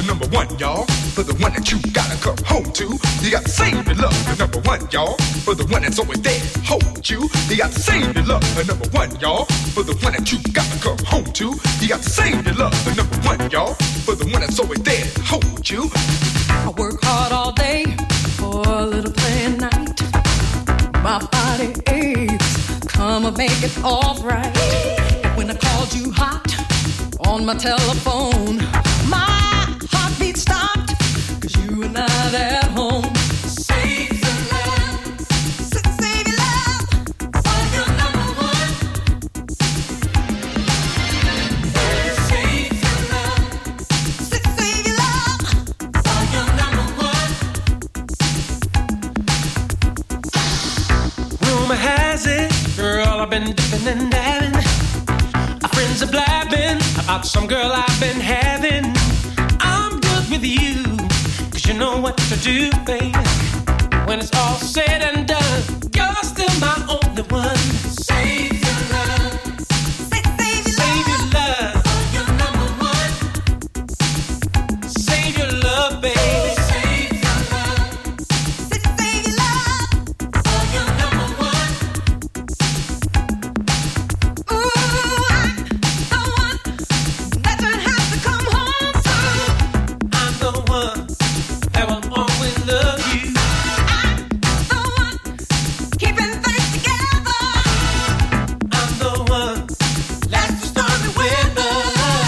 number one, y'all. For the one that you gotta come home to. You got to save your love, the number one, y'all. For the one that's always there, hold you. You got to save your love, the number one, y'all. For the one that you gotta come home to. You got to save your love, the number one, y'all. For the one that's always there, hold you. I work hard all day for a little play at night. My body aches, come and make it all right. When I called you hot on my telephone, my heartbeat stopped, 'cause you were not at home. Save your love, save your love, for your number one. Save your love, save your love, for your number one. Rumor has it, girl, I've been dipping and dabbing. My friends are blabbing about some girl I've been having. I'm good with you, 'cause you know what to do, babe. When it's all said and done, you're still my only one. Save your love, save your love, for your number one. Save your love, baby. Save your love, for your number one. Ooh, I'm the one that you have to come home to. I'm the one that will always love you. I'm the one keeping things together. I'm the one that's the story with us.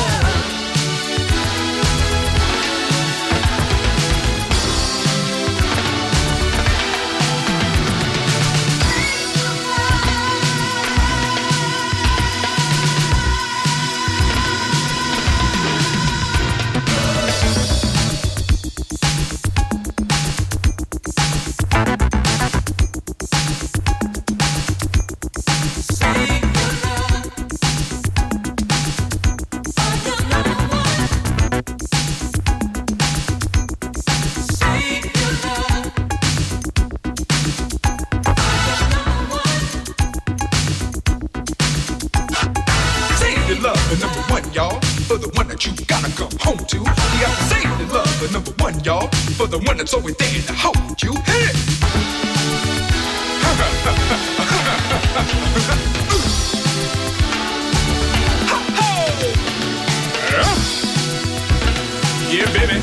Save your love, the number one, y'all. For the one that you gotta come home to. You got to save your love, the number one, y'all. For the one that's always there to hold you. Hit it! Yeah, baby.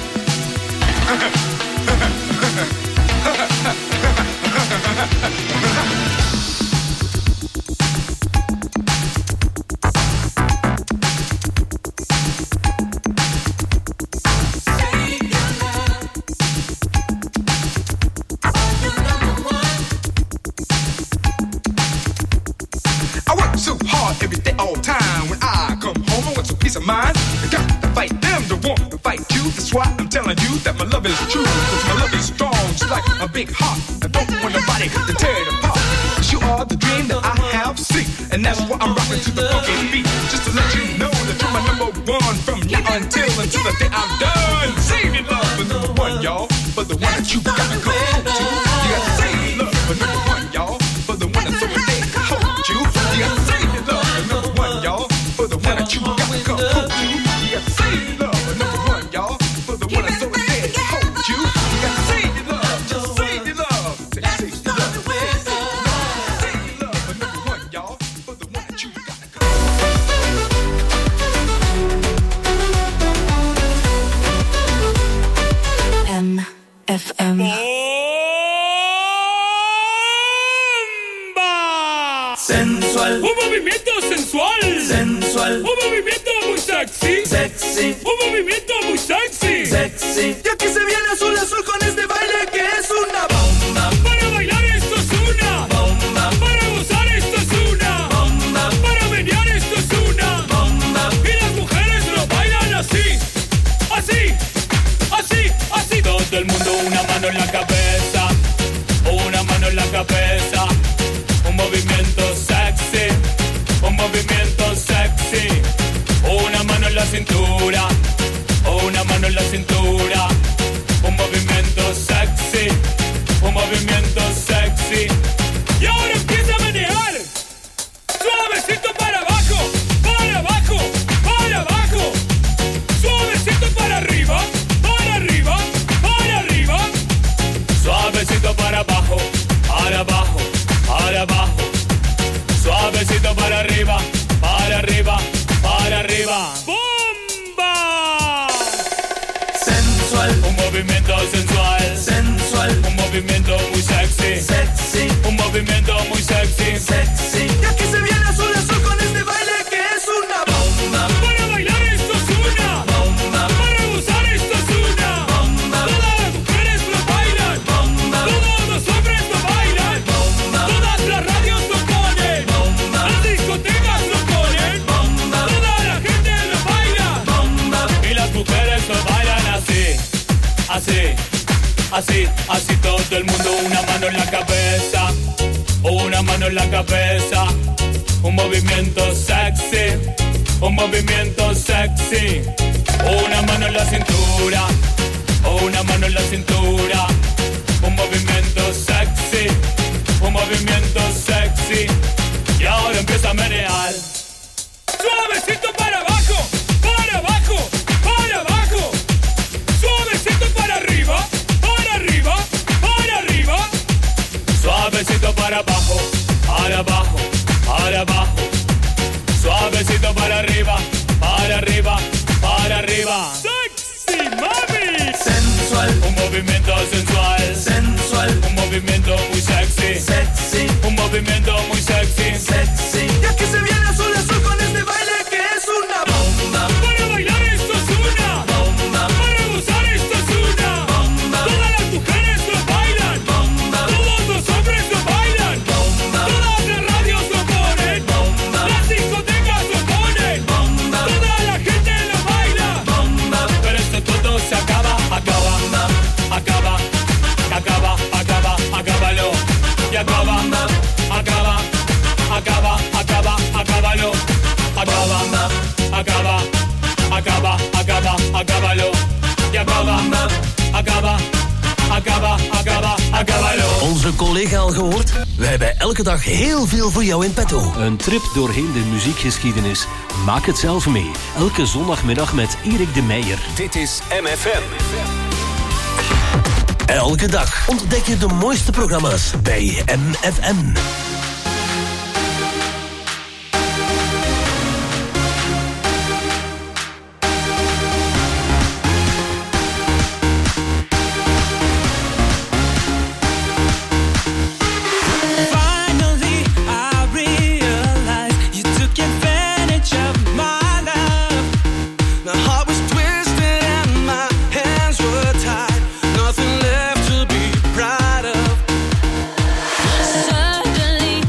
I work so hard every day, all time. When I come home, I want some peace of mind. I got to fight them to want to fight you. That's why I'm telling you that my love is true. 'Cause my love is strong, just like a big heart. I don't want nobody to tear it apart. 'Cause you are the dream that I have seen. And that's why I'm rocking to the funky beat. Just to let you know that you're my number one. From now until the day I'm done. Save your love for number one, y'all. For the one that you gotta come home to. You gotta save your love for number one, y'all. For the one that's over there to hold you. You gotta save your love for number one, y'all. For the one that you gotta come home to. You gotta save your love for number one, y'all. For the one that's over there to hold you. You gotta save your love, just save your love. Save your love, save your love for number one, y'all. For the one that you gotta come home to. MFM. Sensual, Un movimiento sensual. sensual, Un movimiento muy sexy. sexy, Un movimiento muy sexy. sexy. Y aquí se viene azul azul con este baile que es una bomba, Para bailar esto es una. bomba, Para gozar esto es una. bomba, Para menear esto es una. bomba. Y las mujeres lo bailan así. Así. Así. Así. Todo el mundo una mano en la cabeza. Una mano en la cabeza. Un movimiento sexy. Un movimiento sexy. Una mano en la cintura. Una mano en la cintura. Un movimiento sexy. Un movimiento sexy. Y ahora empieza a menear. Suavecito para abajo. Para abajo. Para abajo. Suavecito para arriba. sensual, un movimiento sensual, sensual, un movimiento muy sexy, sexy, un movimiento muy sexy, sexy. Y aquí se viene azul azul con este baile que es una bomba. Para bailar esto es una bomba, para gozar esto es una bomba. Todas las mujeres lo bailan, bomba. Todos los hombres lo bailan, bomba. Todas las radios lo ponen, bomba. Las discotecas lo ponen, bomba. Toda la gente lo baila, bomba. Y las mujeres lo bailan así, así, así, así todo el mundo. Una mano en la cabeza, una mano en la cabeza. Un movimiento sexy, un movimiento sexy. Una mano en la cintura, una mano en la cintura. Un movimiento sexy, un movimiento sexy. Y ahora empieza a menear. Suavecito para abajo, para abajo, para abajo. Suavecito para arriba, para arriba, para arriba. Suavecito para abajo, para abajo, para abajo. Suavecito para arriba, para arriba, para arriba. Sexy mami. Sensual, un movimiento sensual, sensual, un movimiento muy sexy, sexy, un movimiento muy sexy, sexy. Y aquí se viene azul azul con este baile que es una bomba. Para bailar esto es una bomba, para gozar esto es una bomba. Todas las mujeres lo bailan, bomba. Todos los hombres lo bailan, bomba. Todas las radios lo ponen, bomba. Las discotecas lo ponen, bomba. Toda la gente lo baila, bomba. Pero esto todo se acaba, acaba, acaba, acaba, acaba, acábalo. Y acaba, acaba, acaba, acaba, acábalo. Acaba, acaba, acaba, acaba, acábalo. Y acaba, acaba, acaba, acaba, acábalo. Onze collega al gehoord? We hebben elke dag heel veel voor jou in petto. Een trip doorheen de muziekgeschiedenis. Maak het zelf mee. Elke zondagmiddag met Erik de Meijer. Dit is MFM. Elke dag ontdek je de mooiste programma's bij MFM. Suddenly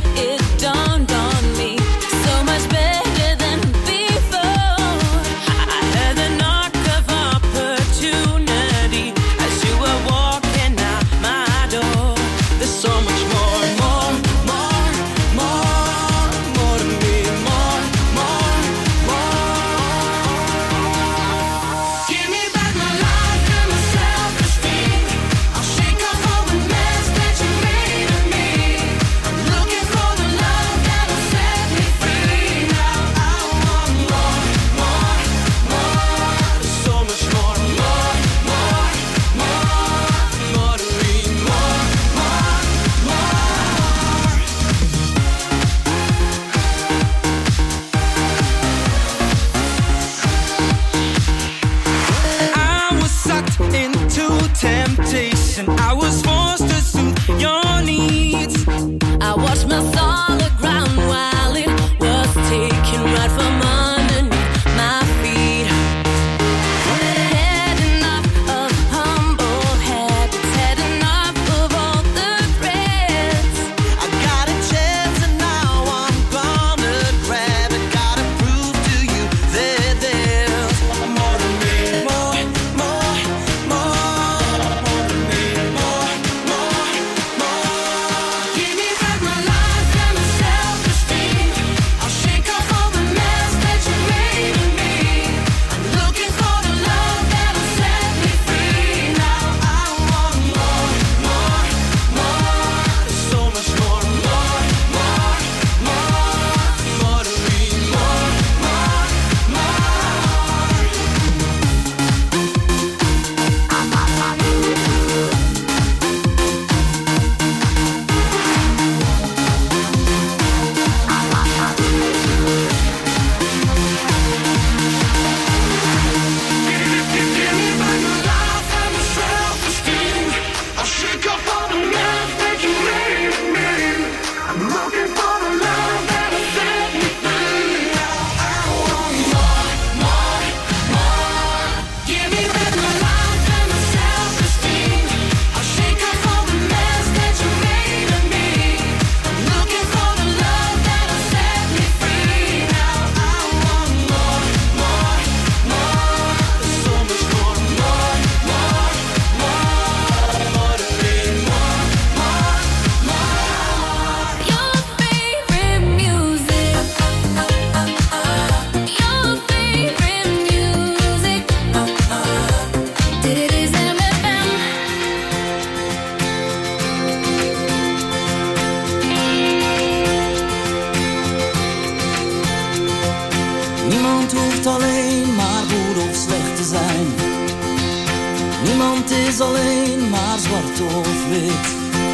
Niemand is alleen maar zwart of wit.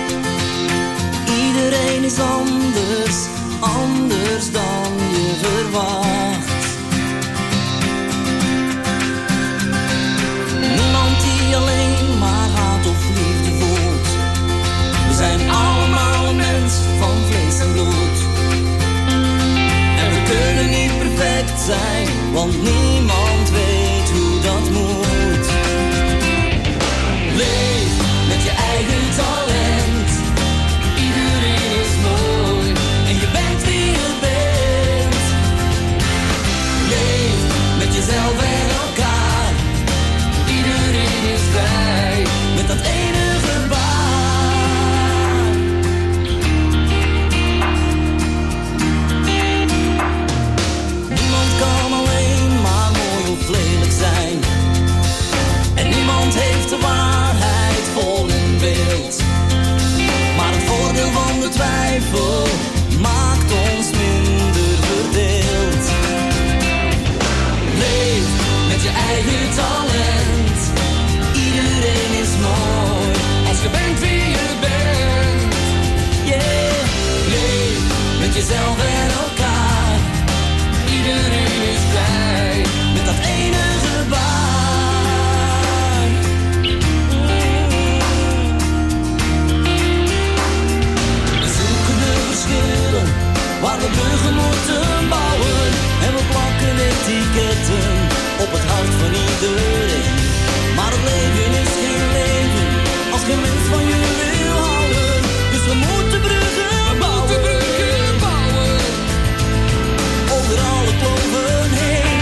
Iedereen is anders, anders dan je verwacht. Niemand die alleen maar haat of liefde voelt. We zijn allemaal een mens van vlees en bloed. En we kunnen niet perfect zijn, want niemand weet hoe dat moet. Leef met je eigen talent. Iedereen is mooi en je bent wie je bent. Leef met jezelf en elkaar. Iedereen is vrij met dat ene gebaar. Niemand kan alleen maar mooi of lelijk zijn. En niemand heeft de waarheid vol in beeld. Maar het voordeel van de twijfel maakt ons minder verdeeld. Leef met je eigen talent. Iedereen is mooi als je bent wie je bent. Yeah. Leef met jezelf en elkaar. Iedereen is vrij met dat ene gebaar. We zoeken de verschillen waar we bruggen moeten bouwen. En we plakken etiketten op het hart van iedereen. Maar het leven is geen leven als geen mens van je wil houden. Dus we moeten bruggen bouwen. Over alle kloven heen.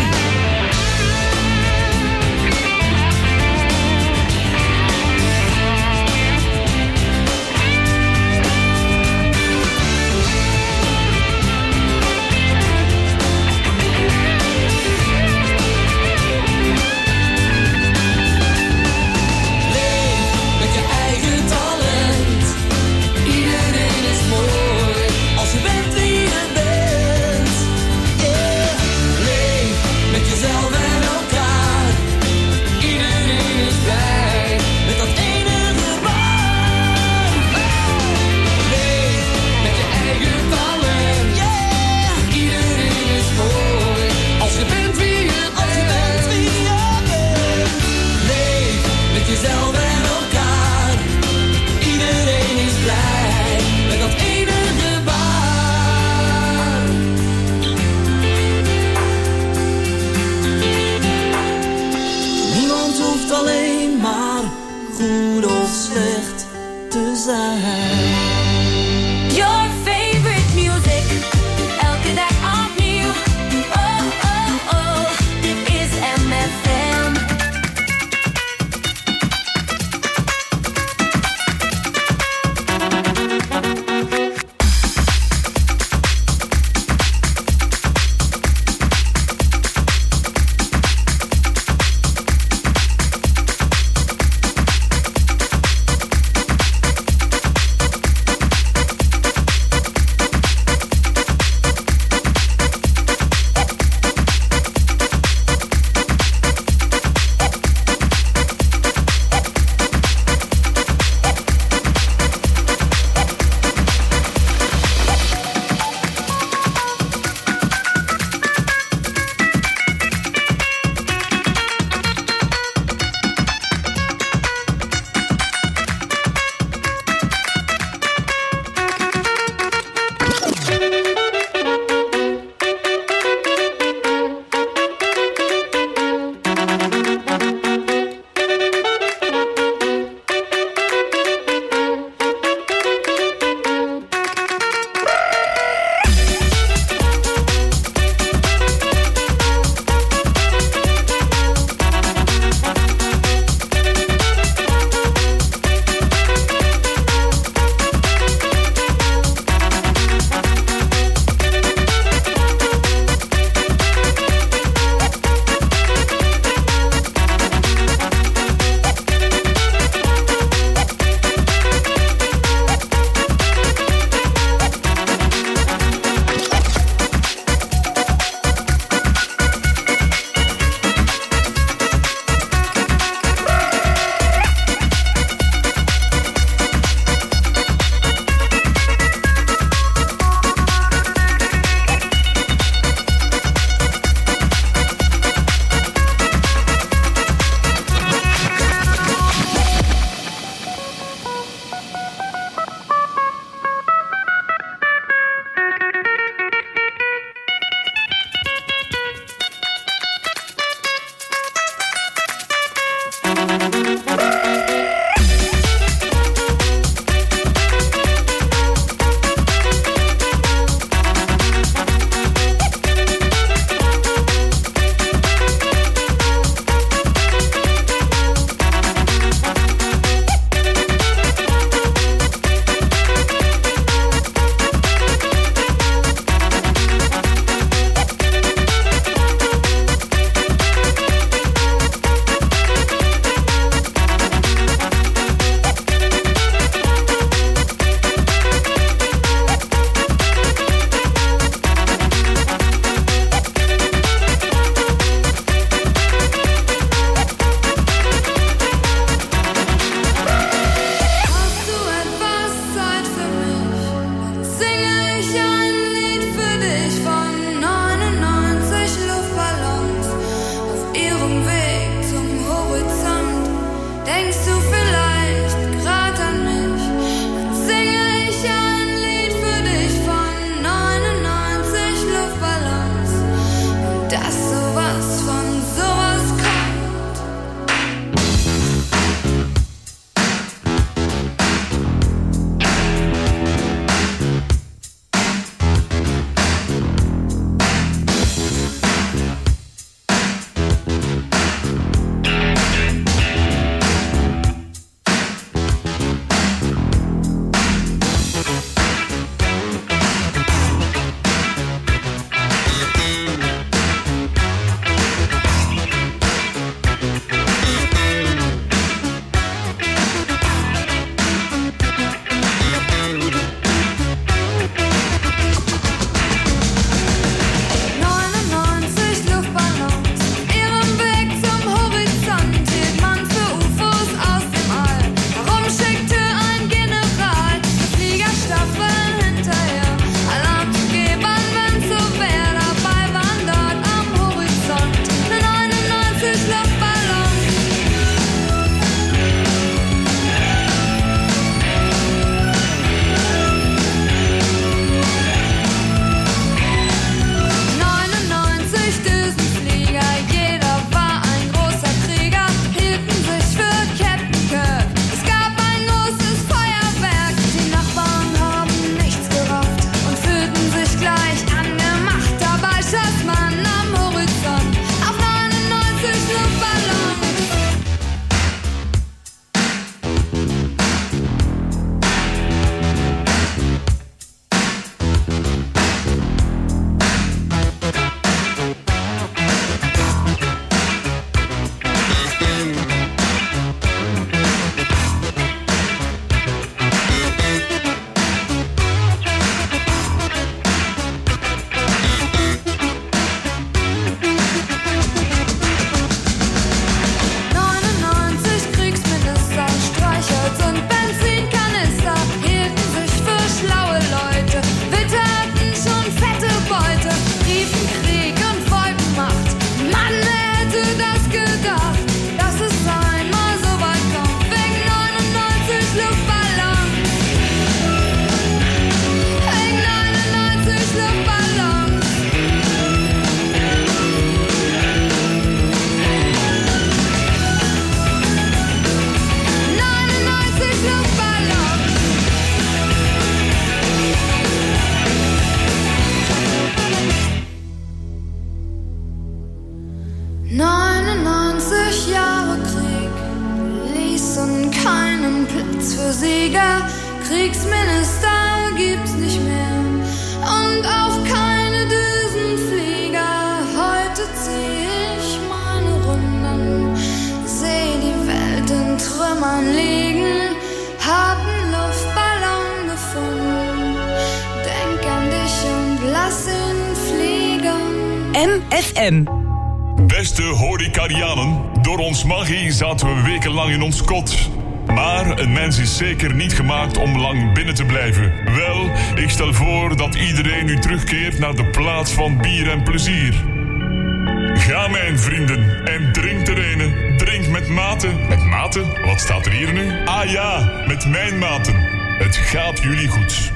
keinen Platz für Sieger. Kriegsminister gibt's nicht mehr und auch keine Düsenflieger. Heute zieh ich meine Runden, seh die Welt in Trümmern liegen, hab einen Luftballon gefunden, denk an dich und lass ihn fliegen. MFM. Beste Horecarianen, door ons magie zaten we wekenlang in ons kot. Maar een mens is zeker niet gemaakt om lang binnen te blijven. Wel, ik stel voor dat iedereen nu terugkeert naar de plaats van bier en plezier. Ga mijn vrienden en drink ter ene. Drink met maten. Met maten? Wat staat er hier nu? Ah ja, met mijn maten. Het gaat jullie goed.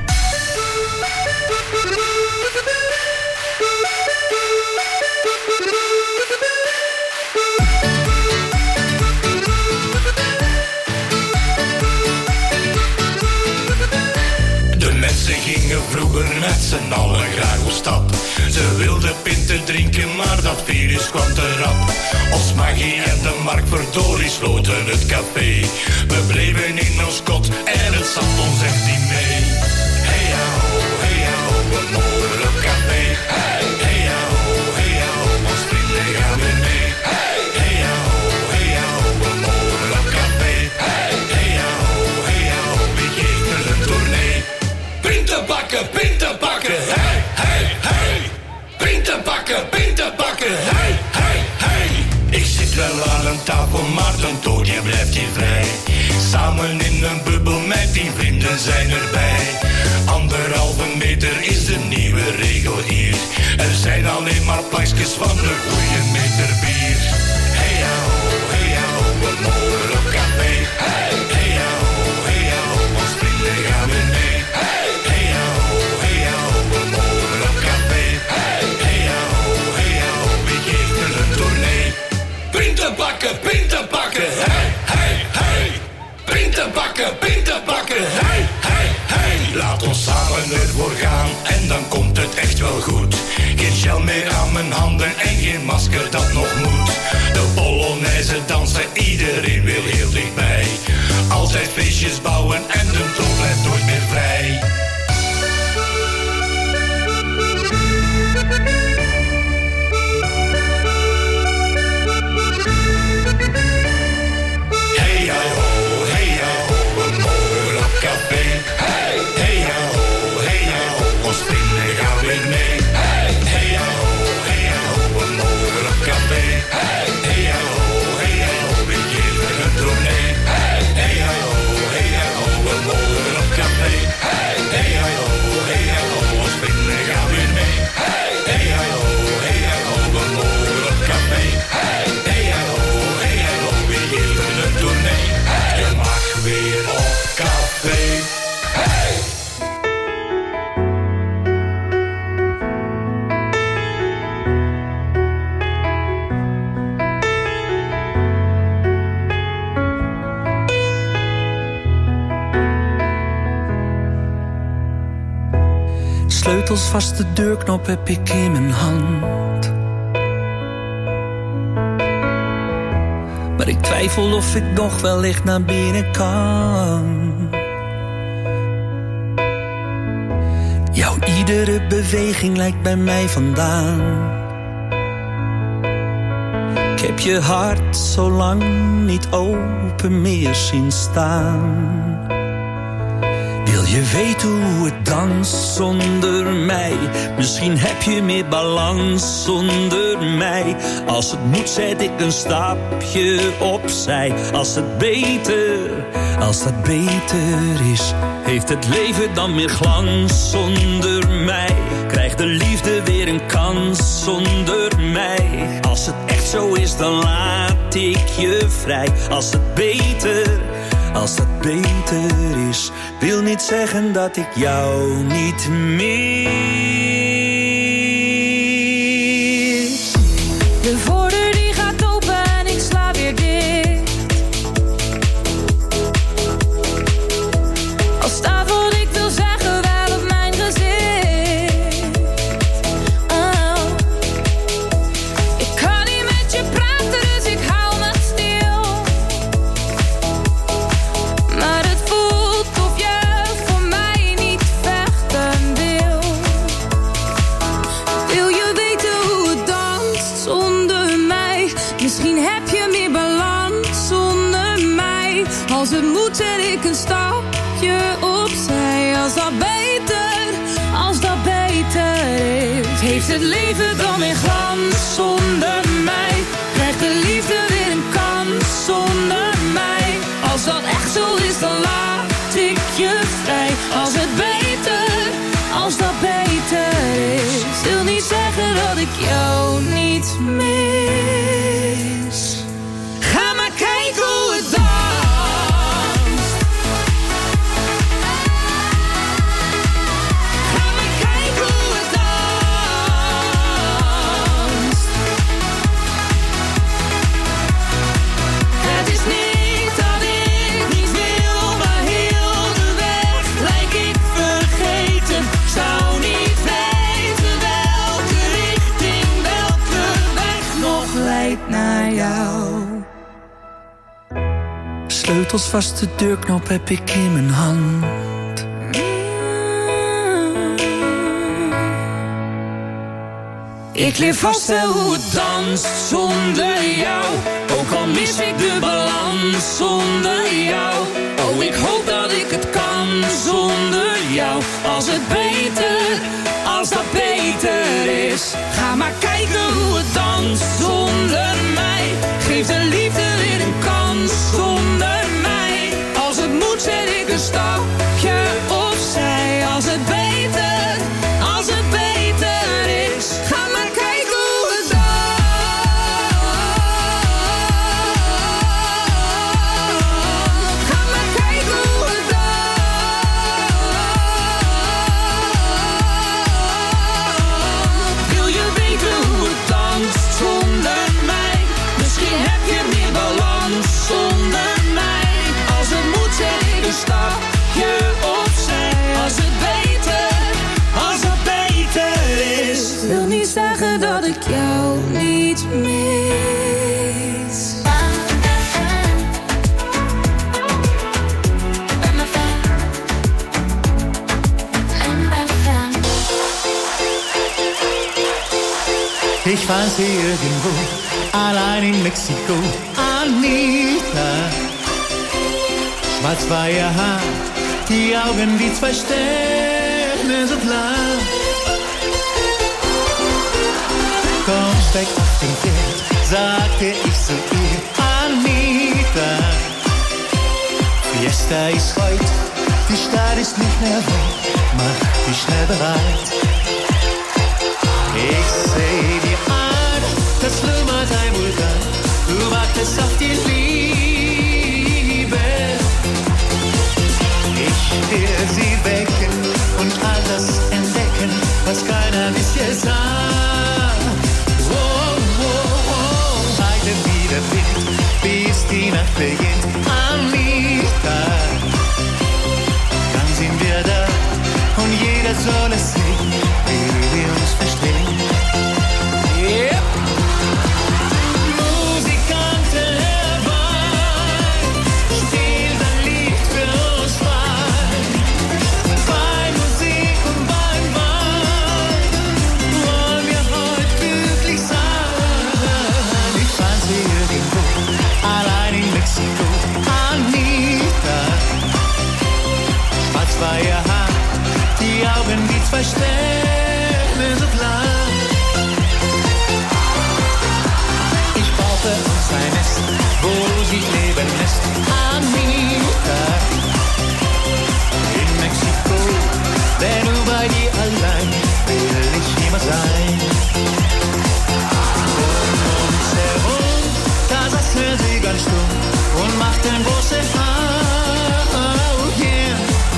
Ze gingen vroeger met z'n allen graag op stap. Ze wilden pinten drinken, maar dat virus kwam te rap. Ons magie en de Mark verdorie sloten het café. We bleven in ons kot en het zat ons echt niet mee. Hey ja ho, we mogen op café. Hey ja ho, ons vrienden gaan weer mee. Hey ja ho, we mogen op café. Hey ja ho, wie geeft er een tournee? Pinten bakken, hey, hey, hey. Pinten bakken, hey, hey, hey. Ik zit wel aan een tafel, maar dan toch, jij blijft hier vrij. Samen in een bubbel met 10 vrienden zijn erbij. 1,5 meter is de nieuwe regel hier. Er zijn alleen maar pakjes van de goeie meter bier. Hey ja ho, we mogen op café. Hey ja ho, ons vrienden gaan weer mee. Pinten bakken, hey, hey, hey. Pinten bakken, hey, hey, hey. Laat ons samen ervoor gaan en dan komt het echt wel goed. Geen gel meer aan mijn handen en geen masker dat nog moet. De Polonaise dansen, iedereen wil heel dichtbij. Altijd feestjes bouwen en de toon blijft nooit meer vrij. Sleutels vast, de deurknop heb ik in mijn hand. Maar ik twijfel of ik nog wellicht naar binnen kan. Jouw iedere beweging lijkt bij mij vandaan. Ik heb je hart zo lang niet open meer zien staan. Wil je weten hoe het danst zonder mij? Misschien heb je meer balans zonder mij. Als het moet zet ik een stapje opzij. Als het beter is, heeft het leven dan meer glans zonder mij. Krijgt de liefde weer een kans zonder mij. Als het echt zo is, dan laat ik je vrij. Als het beter is, wil niet zeggen dat ik jou niet mis. De voordeur die gaat open en ik sla weer dicht. Als tafel ik wil zeggen wel op mijn gezicht. Oh. Ik kan niet met je praten, dus ik hou me stil. Als het moet zet ik een stapje opzij. Als dat beter is. Heeft het leven dan weer glans zonder mij? Krijgt de liefde weer een kans zonder mij? Als dat echt zo is, dan laat ik je vrij. Als dat beter is. Wil niet zeggen dat ik jou niet mis. Ga maar kijken hoe het danst. Ga maar kijken hoe het danst. Het is niet dat ik niet wil, maar heel de weg lijk ik vergeten. Zou niet weten welke richting, welke weg nog leidt naar jou. Sleutels vast, de deurknop heb ik in mijn hand. Ik leer vast wel hoe het danst zonder jou. Ook al mis ik de balans zonder jou. Oh, ik hoop dat ik het kan zonder jou. Als dat beter is. Ga maar kijken hoe het danst zonder mij. Geef de liefde weer een kans zonder mij. Als het moet zet ik een stapje opzij. Als het beter is. Ga maar kijken hoe het danst. Ga maar kijken hoe het danst. Wil je weten hoe het danst zonder mij? Misschien heb je meer balans zonder mij. Als het moet zet ik een stapje opzij. Als het beter is. Wil niet zeggen dat ik jou niet mis. Ich war sie irgendwo, allein in Mexiko. Anita, schwarz war ihr Haar, die Augen wie zwei Sterne so klar. Komm, steig auf den Pferd, sagte ich zu ihr. Anita, Fiesta ist heut, die Stadt ist nicht mehr weit, mach dich schnell bereit. Ich seh dir an, das schlummert ein Vulkan, du wartest auf die Liebe. Ich will sie wecken und all das entdecken, was keiner bisher sah. Oh, oh, oh, heile wieder Wind, bis die Nacht beginnt. Anita, dann sind wir da und jeder soll es sehen, wie wir uns verstehen. Yeah. Musikanten herbei, spiel dein Lied für uns frei. Bei Musik und beim Wein wollen wir heute glücklich sein. Ich fand sie irgendwo, allein in Mexiko. Anita, schwarz war ihr Haar, die Augen wie zwei Sterne so klar. Ich brauche uns ein Nest, wo sich leben lässt. Anita, in Mexiko, denn nur bei dir allein will ich immer sein. Um uns herum, da saßen sie ganz stumm und machten große Augen.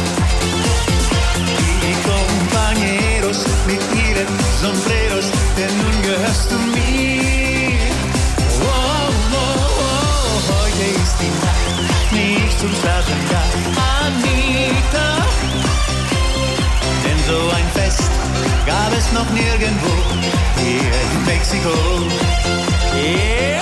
Die compañeros mit ihren Sombreros, denn nun gehörst du mir. Oh, oh, oh, heute ist die Nacht, nicht zum Schlafen da, Anita. Denn so ein Fest gab es noch nirgendwo, hier in Mexiko. Yeah.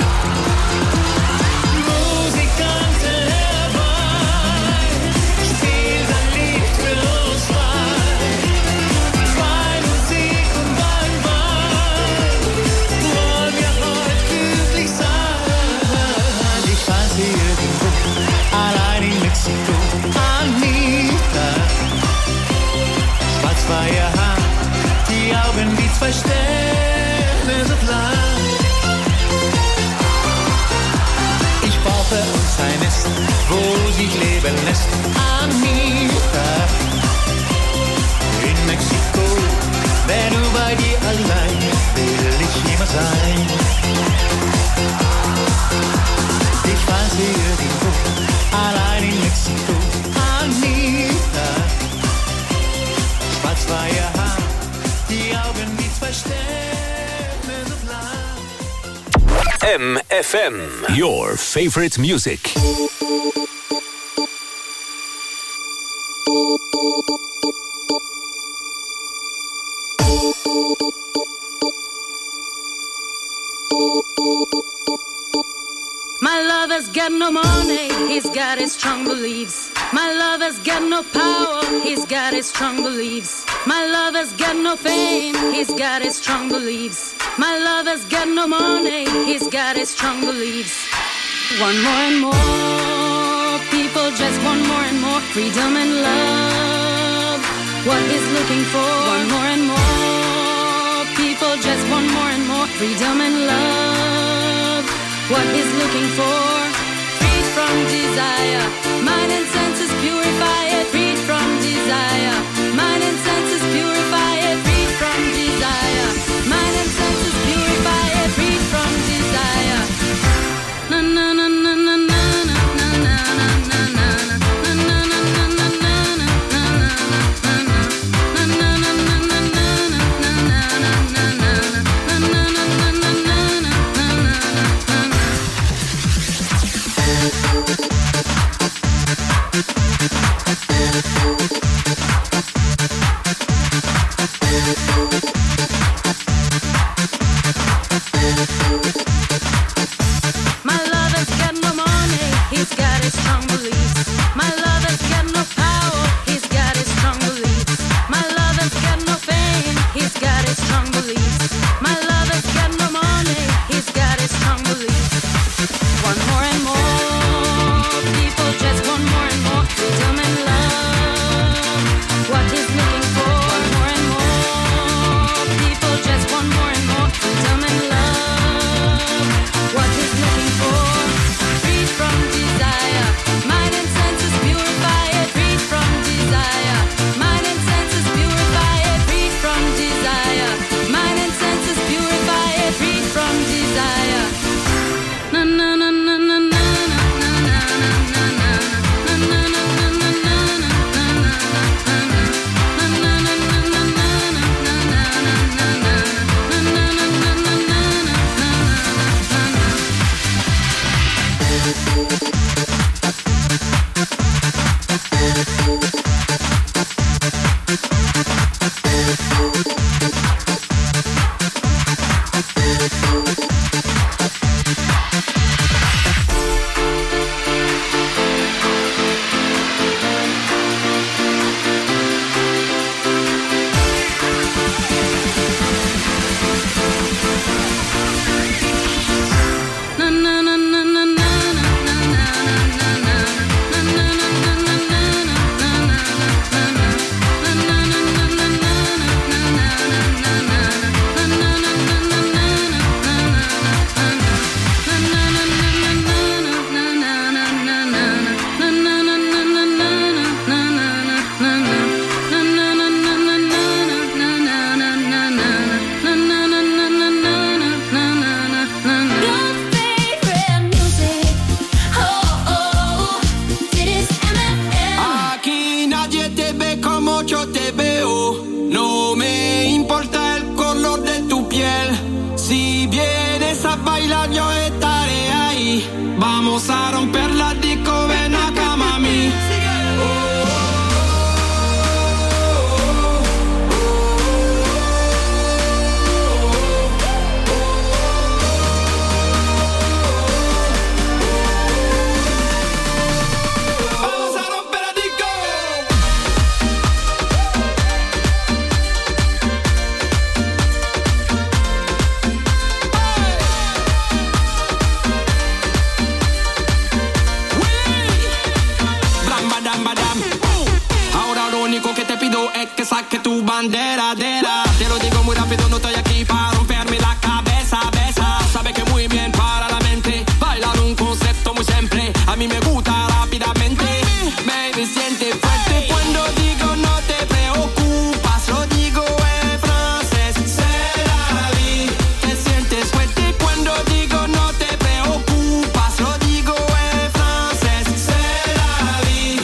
Musikanten herbei, spiel dein Lied für uns frei. Bei Musik und beim Wein wollen wir heute glücklich sein. Ich fand sie irgendwo, allein in MFM. Your favorite music. My lover's got no money, he's got his strong beliefs. My lover's got no power, he's got his strong beliefs. My lover's got no fame, he's got his strong beliefs. My lover's got no money, he's got his strong beliefs. One more and more, people just want more and more freedom and love. What he's looking for, one more and more, people just want more and more freedom and love. What he's looking for, freed from desire, mind and senses purify it, freed from desire, mind and senses purify it, freed from desire, mind and senses purify it, freed from desire. Na na na na na na na na na na na Vamos a romper la disco, ven acá, mami. Que saque tu bandera, te lo digo muy rápido, no estoy aquí para romperme la cabeza, besa. Sabe que muy bien para la mente, bailar un concepto muy simple, a mí me gusta rápidamente. Baby, siente fuerte cuando digo no te preocupas, lo digo en francés, c'est la vie. Te sientes fuerte cuando digo no te preocupas, lo digo en francés, c'est la vie.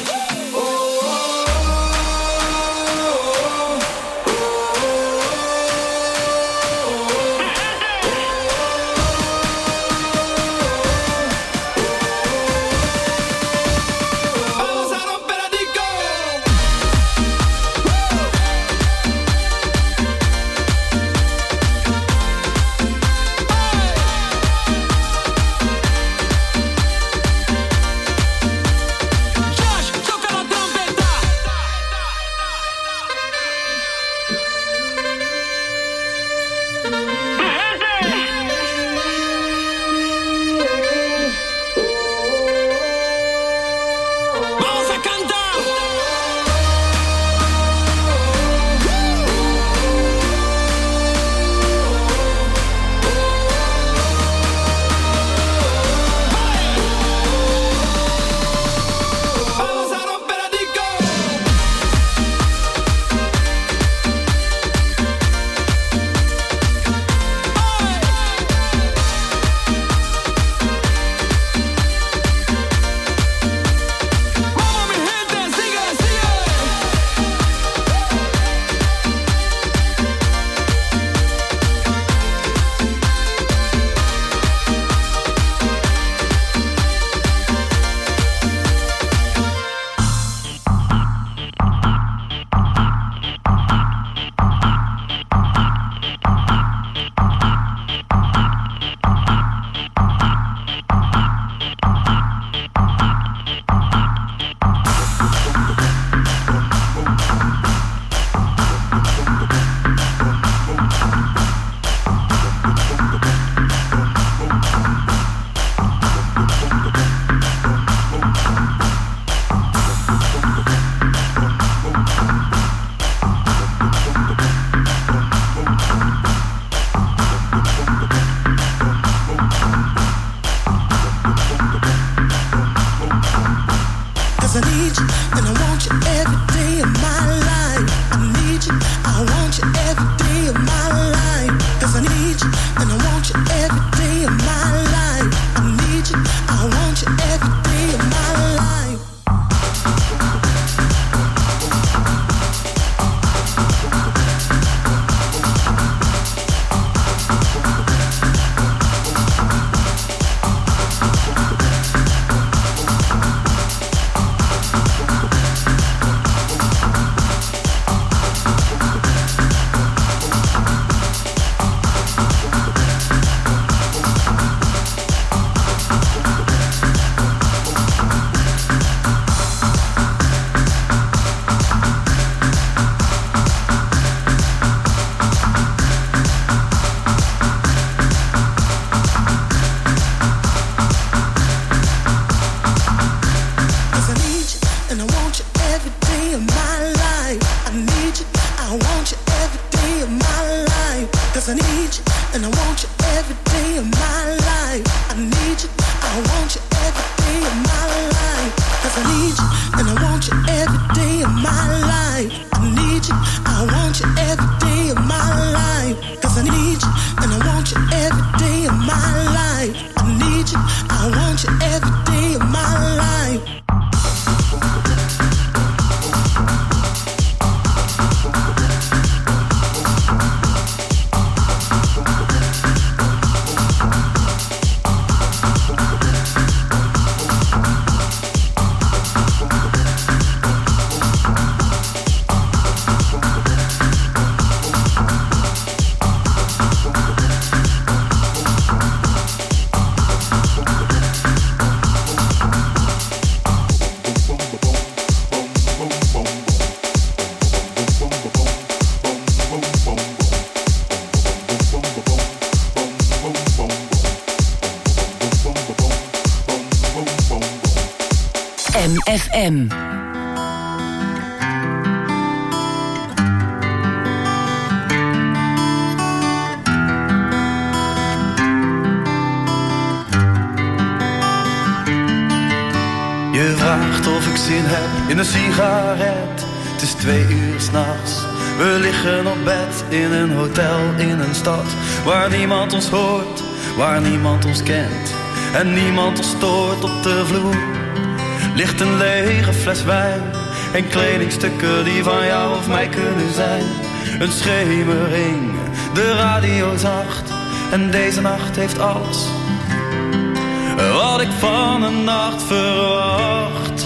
I want you every day of my life. I need you, I want you every day of my life. 'Cause I need you, and I want you every day of my life. I need you, I want you every day of my life. MFM. Je vraagt of ik zin heb in een sigaret. Het is 2 uur 's nachts. We liggen op bed in een hotel in een stad waar niemand ons hoort, waar niemand ons kent en niemand ons stoort. Op de vloer ligt een lege fles wijn en kledingstukken die van jou of mij kunnen zijn. Een schemering, de radio zacht en deze nacht heeft alles wat ik van een nacht verwacht.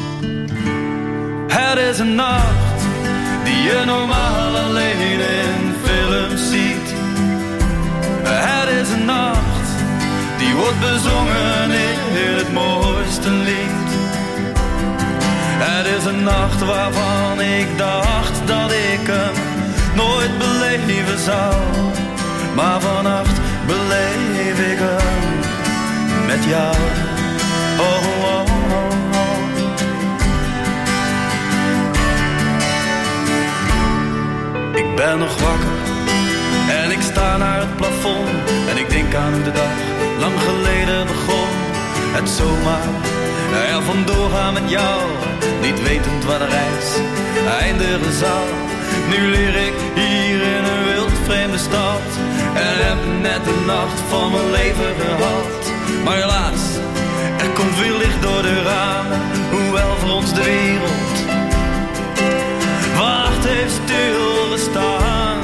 Het is een nacht die je normaal alleen in films ziet. Het is een nacht die wordt bezongen in het mooiste lied. Het is een nacht waarvan ik dacht dat ik hem nooit beleven zou. Maar vannacht beleef ik hem met jou. Oh, oh, oh, oh. Ik ben nog wakker en ik sta naar het plafond en ik denk aan hoe de dag lang geleden begon. Het zomaar er vandoor gaan met jou, niet wetend waar de reis eindigen zal. Nu leer ik hier in een wild vreemde stad en heb net de nacht van mijn leven gehad. Maar helaas, er komt veel licht door de ramen, hoewel voor ons de wereld wacht heeft stilgestaan.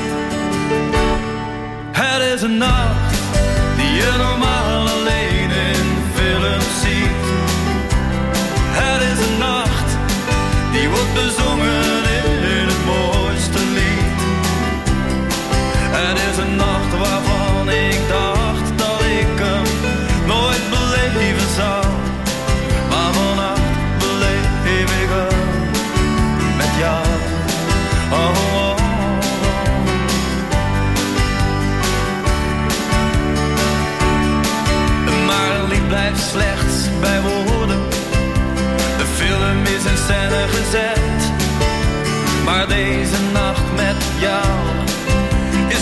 Het is een nacht die je normaal alleen in films ziet. Het is een nacht die wordt bezongen in het mooiste lied. Het is een nacht waarvan ik dacht dat ik hem nooit beleven zou. Maar vannacht beleef ik hem met jou. Oh, oh, oh. Maar een lied blijft slechts bij woorden. De film is in scène gezet. Maar deze nacht met jou is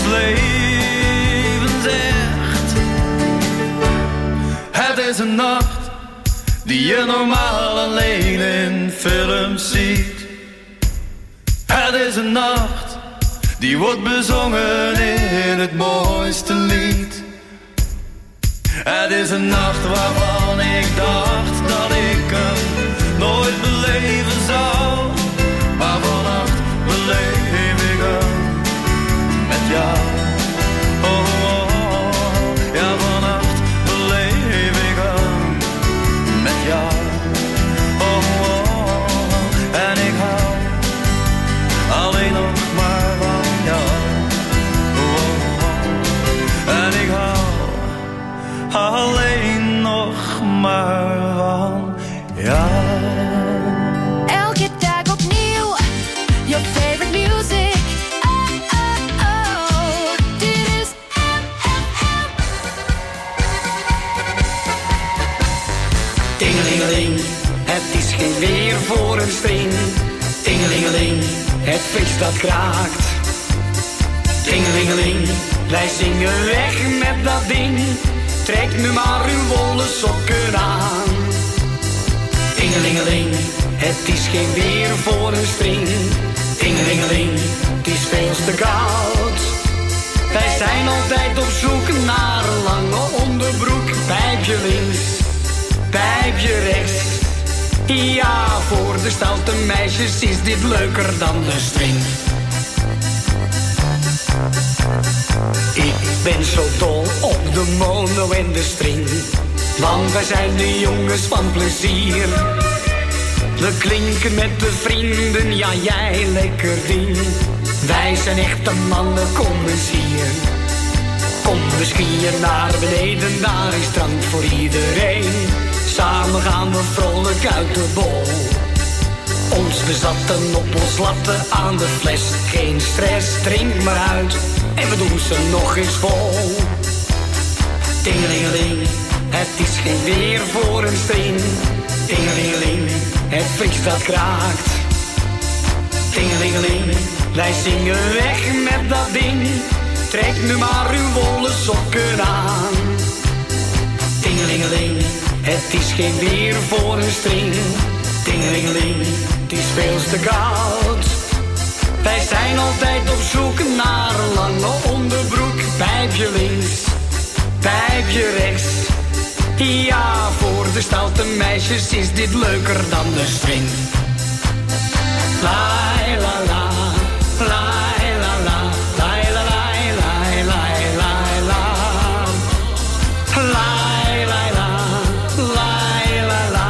levensecht. Het is een nacht die je normaal alleen in films ziet. Het is een nacht die wordt bezongen in het mooiste lied. Het is een nacht waarvan ik dacht dat ik hem nooit beleven zou. Maar vannacht beleef ik hem met jou. Oh, oh, oh. Ja, vannacht beleef ik hem met jou. Oh, oh, oh. En ik hou alleen nog maar van jou. Oh, oh, oh. En ik hou alleen nog maar van jou. Elke dag opnieuw, your favorite music. Oh, oh, oh, dit is MFM. Tingelingeling, het is geen weer voor een string. Tingelingeling, het feest dat kraakt. Tingelingeling, wij zingen weg met dat ding. Trek nu maar uw wollen sokken aan. Tingelingeling, het is geen weer voor een string. Tingelingeling, het is veel te koud. Wij zijn altijd op zoek naar een lange onderbroek. Pijpje links, pijpje rechts. Ja, voor de stoute meisjes is dit leuker dan de string. Ik ben zo dol op de mono en de string, want wij zijn de jongens van plezier. We klinken met de vrienden, ja jij lekker ding. Wij zijn echte mannen, kom eens hier. Kom we skiën naar beneden, daar is drank voor iedereen. Samen gaan we vrolijk uit de bol. Ons bezatten op ons latten aan de fles. Geen stress, drink maar uit en we doen ze nog eens vol. Tingelingeling, het is geen weer voor een string. Tingelingeling, het vries dat kraakt. Tingelingeling, wij zingen weg met dat ding. Trek nu maar uw wollen sokken aan. Tingelingeling, het is geen weer voor een string. Tingelingeling, het is veel te koud. Wij zijn altijd op zoek naar een lange onderbroek. Pijpje links, pijpje rechts. Ja, voor de stoute meisjes is dit leuker dan de string. La la la, la la la, la la la, la la la la. La la la, la la la,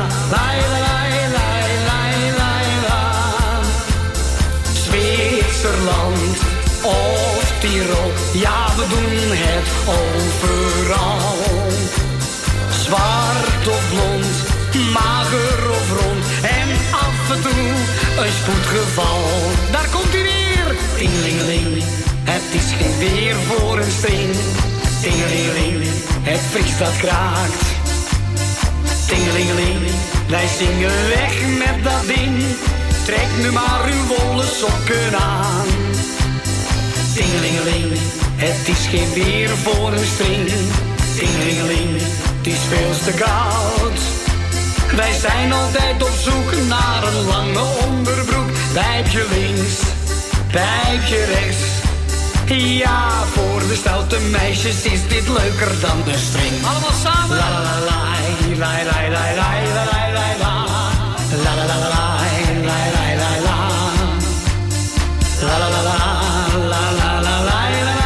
la la la. Zwitserland of Tirol, ja we doen het overal. Zwart of blond, mager of rond en af en toe een spoedgeval. Daar komt hij weer! Tingelingeling, het is geen weer voor een string. Tingelingeling, het vries dat kraakt. Tingelingeling, wij zingen weg met dat ding. Trek nu maar uw wollen sokken aan. Tingelingeling, het is geen weer voor een string. Tingelingeling, het is veel te koud. Wij zijn altijd op zoek naar een lange onderbroek. Pijpje links, pijpje rechts. Ja, voor de stoute meisjes is dit leuker dan de string. Allemaal samen. La la la la, la la la la la la la la. La la la la la, la la la la. La la la la, la la la la.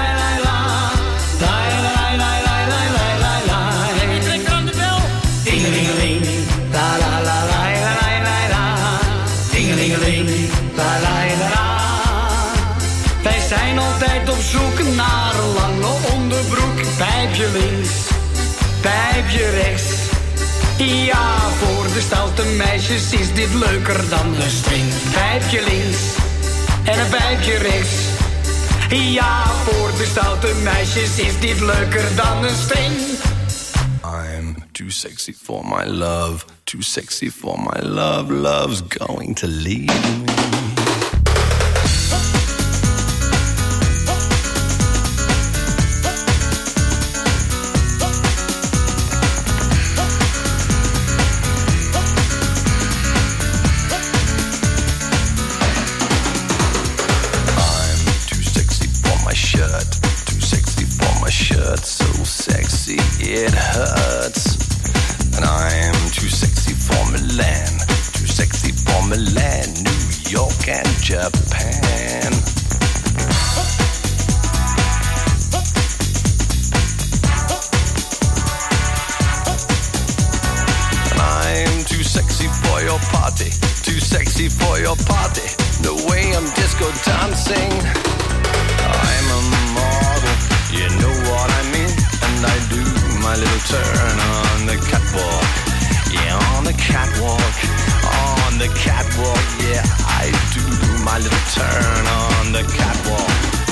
Wij zijn altijd op zoek naar een lange onderbroek. Pijpje links, pijpje rechts. Ja, voor de stoute meisjes is dit leuker dan de string. Pijpje links en een pijpje rechts. Ja, voor de stoute meisjes is dit leuker dan een string. I'm too sexy for my love, too sexy for my love. Love's going to leave me. it hurts. And I'm too sexy for Milan, too sexy for Milan, New York and Japan. And I'm too sexy for your party, too sexy for your party, the way I'm disco dancing. I'm a model, you know what I mean, and I do my little turn on the catwalk. Yeah, on the catwalk, on the catwalk. Yeah, I do my little turn on the catwalk.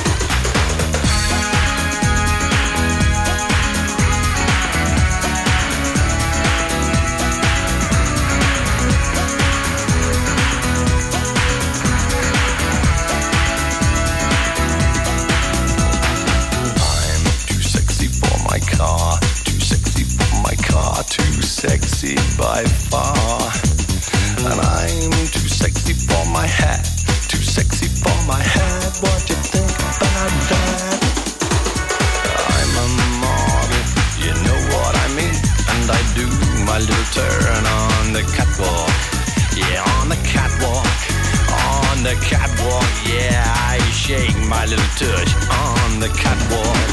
Car, too sexy for my car, too sexy by far. And I'm too sexy for my hat, too sexy for my hat. What do you think about that? I'm a model, you know what I mean, and I do my little turn on the catwalk. Yeah, on the catwalk, on the catwalk. Yeah, I shake my little tush on the catwalk.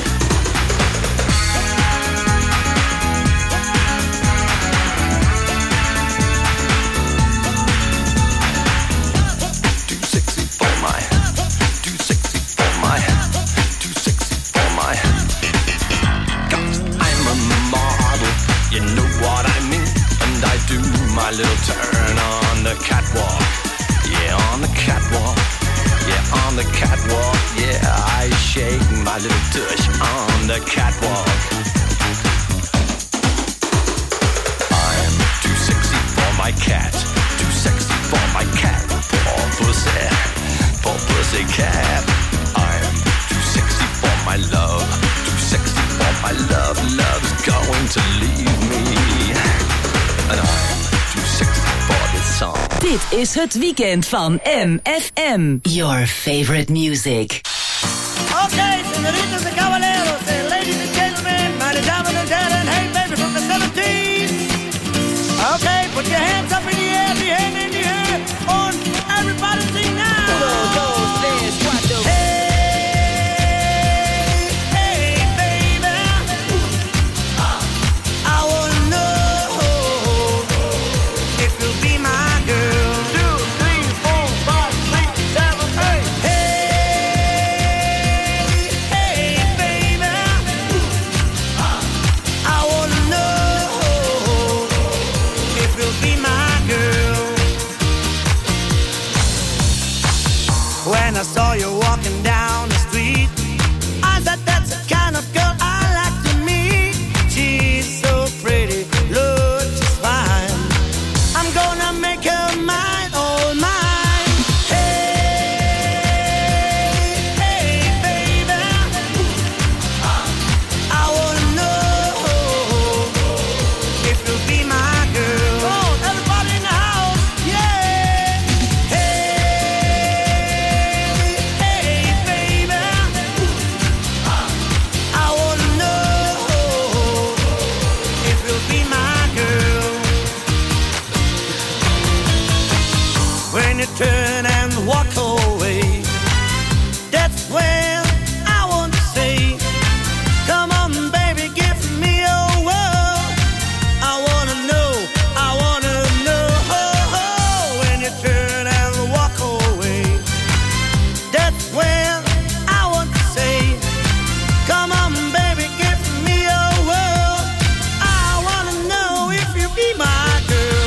My little turn on the catwalk. Yeah, on the catwalk. Yeah, on the catwalk. Yeah, I shake my little tush on the catwalk. I'm too sexy for my cat, too sexy for my cat. Poor pussy cat. I'm too sexy for my love, too sexy for my love. Love's going to leave me. And I'm dit is het weekend van MFM. Your favorite music. Okay, senoritas and caballeros, ladies and gentlemen, my diamond and talent, hey baby from the 70s. Okay, put your hands up in the air, the hand in the air, on everybody sing now. 1, 2, 3, 4. When I saw you walking down the street, I said that's the kind of girl I like to meet. She's so pretty, looks just fine. I'm gonna make her mine, all mine. Hey, hey, baby, I wanna know if you'll be my girl. Oh, everybody in the house, yeah. When you turn and walk away, that's when I want to say, come on baby, give me your world. I wanna know, when you turn and walk away, that's when I want to say, come on baby, give me your world. I wanna know if you be my girl.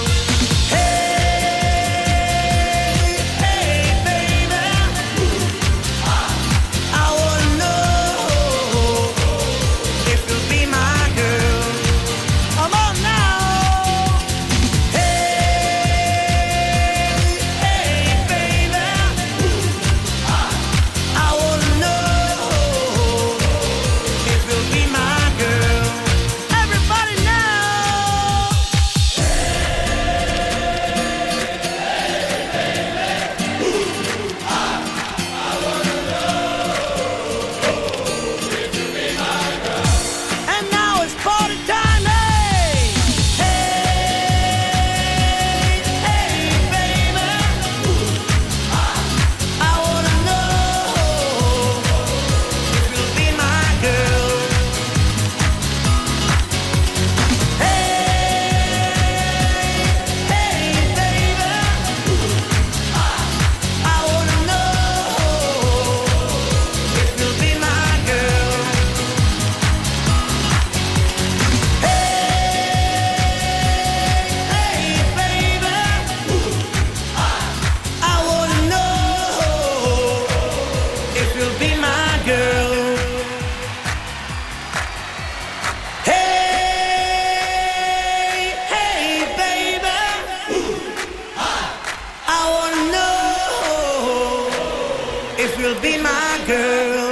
will be my girl.